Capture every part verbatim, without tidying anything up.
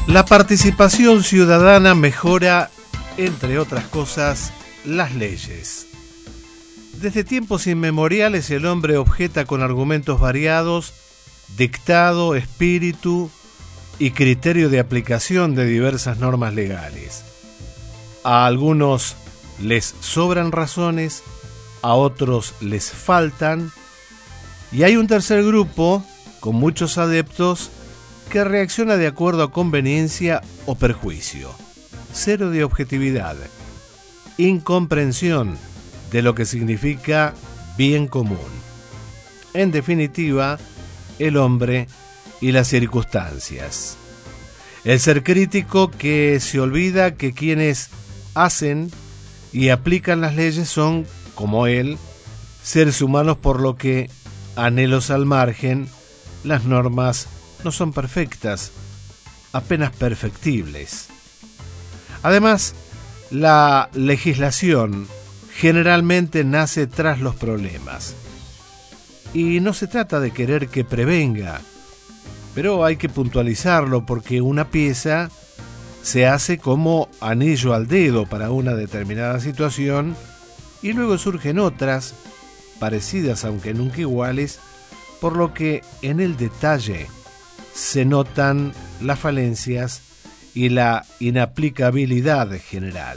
La participación ciudadana mejora, entre otras cosas, las leyes. Desde tiempos inmemoriales el hombre objeta con argumentos variados, dictado, espíritu y criterio de aplicación de diversas normas legales. A algunos les sobran razones, a otros les faltan, y hay un tercer grupo, con muchos adeptos, que reacciona de acuerdo a conveniencia o perjuicio. Cero de objetividad, incomprensión de lo que significa bien común. En definitiva, el hombre y las circunstancias. El ser crítico que se olvida que quienes hacen y aplican las leyes son, como él, seres humanos, por lo que, anhelos al margen, las normas no son perfectas, apenas perfectibles. Además, la legislación generalmente nace tras los problemas. Y no se trata de querer que prevenga, pero hay que puntualizarlo porque una pieza se hace como anillo al dedo para una determinada situación y luego surgen otras, parecidas aunque nunca iguales, por lo que en el detalle se notan las falencias y la inaplicabilidad general.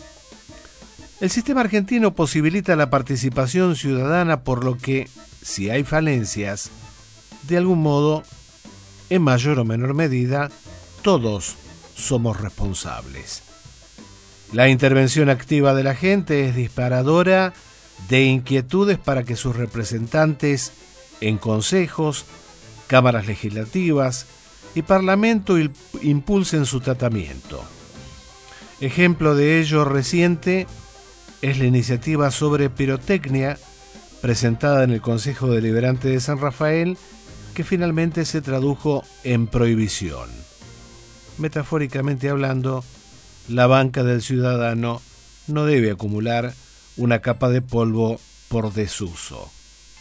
El sistema argentino posibilita la participación ciudadana, por lo que, si hay falencias, de algún modo, en mayor o menor medida, todos somos responsables. La intervención activa de la gente es disparadora de inquietudes para que sus representantes en consejos, cámaras legislativas y parlamento impulsen su tratamiento. Ejemplo de ello reciente es la iniciativa sobre pirotecnia presentada en el Consejo Deliberante de San Rafael, que finalmente se tradujo en prohibición. Metafóricamente hablando, la banca del ciudadano no debe acumular una capa de polvo por desuso.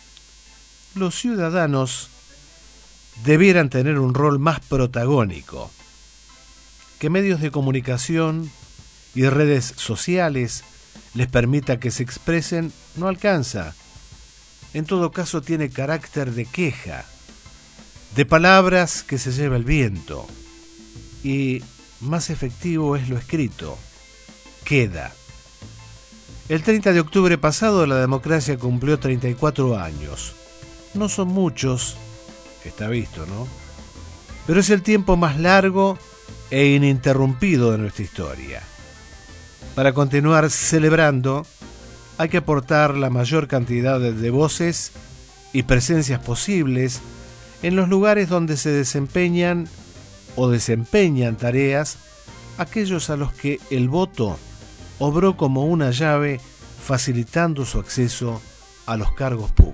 Los ciudadanos debieran tener un rol más protagónico. Que medios de comunicación y redes sociales les permita que se expresen no alcanza. En todo caso tiene carácter de queja, de palabras que se lleva el viento, y más efectivo es lo escrito, queda. El treinta de octubre pasado la democracia cumplió treinta y cuatro años. No son muchos, está visto, ¿no? Pero es el tiempo más largo e ininterrumpido de nuestra historia. Para continuar celebrando, hay que aportar la mayor cantidad de voces y presencias posibles en los lugares donde se desempeñan o desempeñan tareas aquellos a los que el voto obró como una llave facilitando su acceso a los cargos públicos.